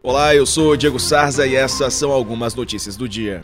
Olá, eu sou o Diego Sarza e essas são algumas notícias do dia.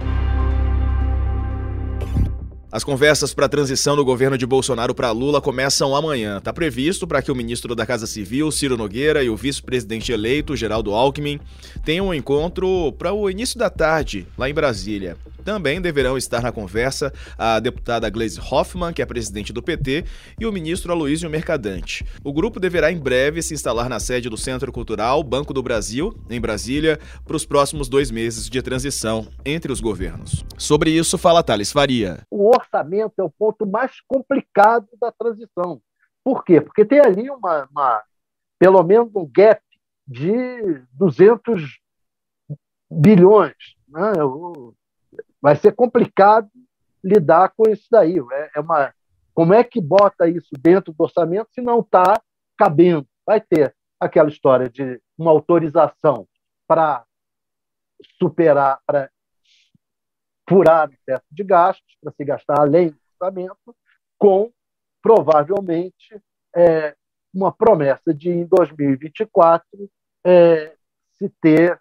As conversas para a transição do governo de Bolsonaro para Lula começam amanhã. Está previsto para que o ministro da Casa Civil, Ciro Nogueira, e o vice-presidente eleito, Geraldo Alckmin, tenham um encontro para o início da tarde, lá em Brasília. Também deverão estar na conversa a deputada Gleisi Hoffmann, que é presidente do PT, e o ministro Aloysio Mercadante. O grupo deverá em breve se instalar na sede do Centro Cultural Banco do Brasil, em Brasília, para os próximos 2 meses de transição entre os governos. Sobre isso, fala Thales Faria. O orçamento é o ponto mais complicado da transição. Por quê? Porque tem ali pelo menos um gap de 200 bilhões, né? Vai ser complicado lidar com isso daí. Como é que bota isso dentro do orçamento se não está cabendo? Vai ter aquela história de uma autorização para superar, para furar o teto de gastos, para se gastar além do orçamento, com, provavelmente, uma promessa de, em 2024, se ter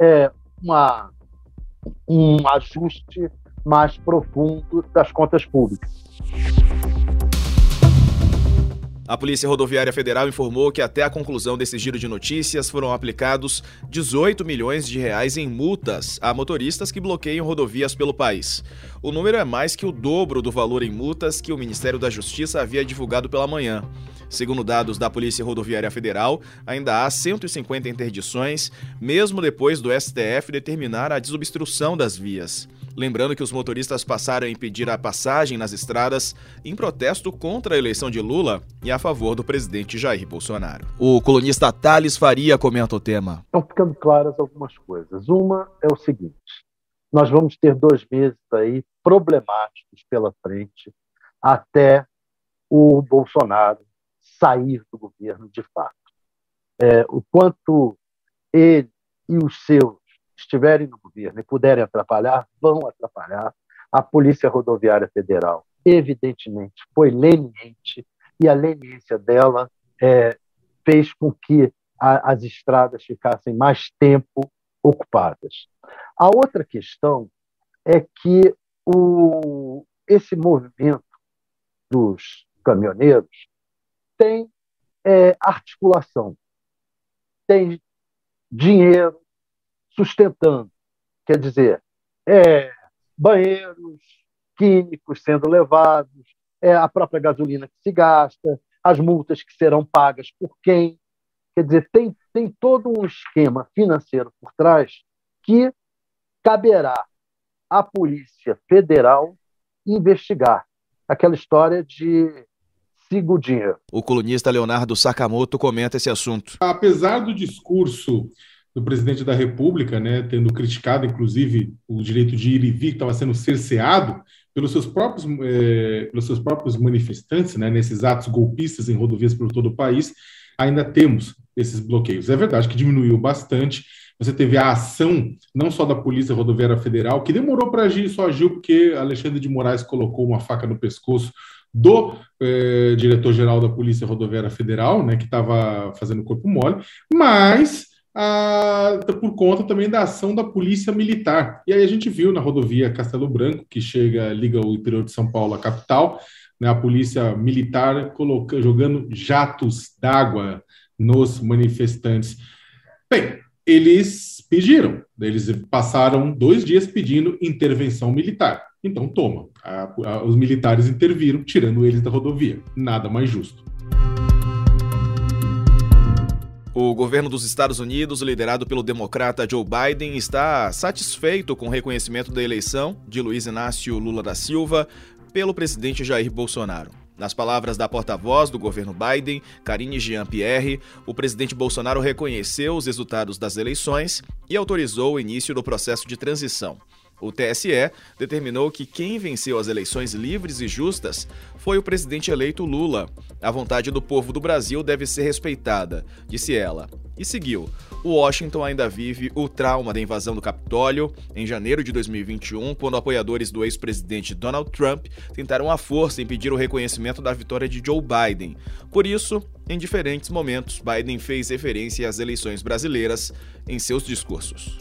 um ajuste mais profundo das contas públicas. A Polícia Rodoviária Federal informou que até a conclusão desse giro de notícias foram aplicados 18 milhões de reais em multas a motoristas que bloqueiam rodovias pelo país. O número é mais que o dobro do valor em multas que o Ministério da Justiça havia divulgado pela manhã. Segundo dados da Polícia Rodoviária Federal, ainda há 150 interdições, mesmo depois do STF determinar a desobstrução das vias. Lembrando que os motoristas passaram a impedir a passagem nas estradas em protesto contra a eleição de Lula e a favor do presidente Jair Bolsonaro. O colunista Thales Faria comenta o tema. Estão ficando claras algumas coisas. Uma é o seguinte: nós vamos ter 2 meses aí problemáticos pela frente até o Bolsonaro sair do governo de fato. O quanto ele e os seus estiverem no governo e puderem atrapalhar, vão atrapalhar. A Polícia Rodoviária Federal, evidentemente, foi leniente, e a leniência dela fez com que as estradas ficassem mais tempo ocupadas. A outra questão é que esse movimento dos caminhoneiros tem articulação, tem dinheiro sustentando, quer dizer, banheiros químicos sendo levados, a própria gasolina que se gasta, as multas que serão pagas por quem. Quer dizer, tem todo um esquema financeiro por trás que caberá à Polícia Federal investigar. Aquela história de siga o dinheiro. O colunista Leonardo Sakamoto comenta esse assunto. Apesar do discurso do presidente da República, né, tendo criticado, inclusive, o direito de ir e vir, que estava sendo cerceado pelos seus próprios manifestantes, né, nesses atos golpistas em rodovias por todo o país, ainda temos esses bloqueios. É verdade que diminuiu bastante. Você teve a ação, não só da Polícia Rodoviária Federal, que demorou para agir, só agiu porque Alexandre de Moraes colocou uma faca no pescoço do diretor-geral da Polícia Rodoviária Federal, né, que estava fazendo corpo mole, mas por conta também da ação da Polícia Militar. E aí a gente viu na rodovia Castelo Branco, que liga o interior de São Paulo à capital, né, a Polícia Militar jogando jatos d'água nos manifestantes. Bem, eles passaram 2 dias pedindo intervenção militar. Então, toma, os militares interviram, tirando eles da rodovia. Nada mais justo. O governo dos Estados Unidos, liderado pelo democrata Joe Biden, está satisfeito com o reconhecimento da eleição de Luiz Inácio Lula da Silva pelo presidente Jair Bolsonaro. Nas palavras da porta-voz do governo Biden, Karine Jean-Pierre, o presidente Bolsonaro reconheceu os resultados das eleições e autorizou o início do processo de transição. O TSE determinou que quem venceu as eleições livres e justas foi o presidente eleito Lula. A vontade do povo do Brasil deve ser respeitada, disse ela. E seguiu. Washington ainda vive o trauma da invasão do Capitólio em janeiro de 2021, quando apoiadores do ex-presidente Donald Trump tentaram à força impedir o reconhecimento da vitória de Joe Biden. Por isso, Em diferentes momentos, Biden fez referência às eleições brasileiras em seus discursos.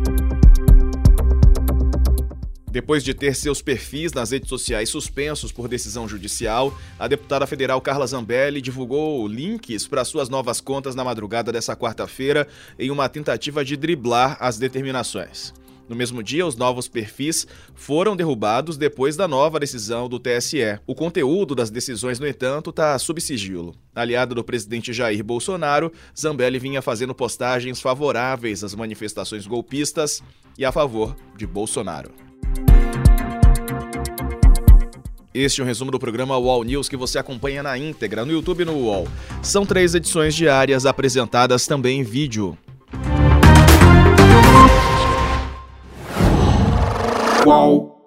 Depois de ter seus perfis nas redes sociais suspensos por decisão judicial, a deputada federal Carla Zambelli divulgou links para suas novas contas na madrugada dessa quarta-feira em uma tentativa de driblar as determinações. No mesmo dia, os novos perfis foram derrubados depois da nova decisão do TSE. O conteúdo das decisões, no entanto, está sob sigilo. Aliada do presidente Jair Bolsonaro, Zambelli vinha fazendo postagens favoráveis às manifestações golpistas e a favor de Bolsonaro. Este é um resumo do programa UOL News que você acompanha na íntegra no YouTube e no UOL. São 3 edições diárias apresentadas também em vídeo. UOL.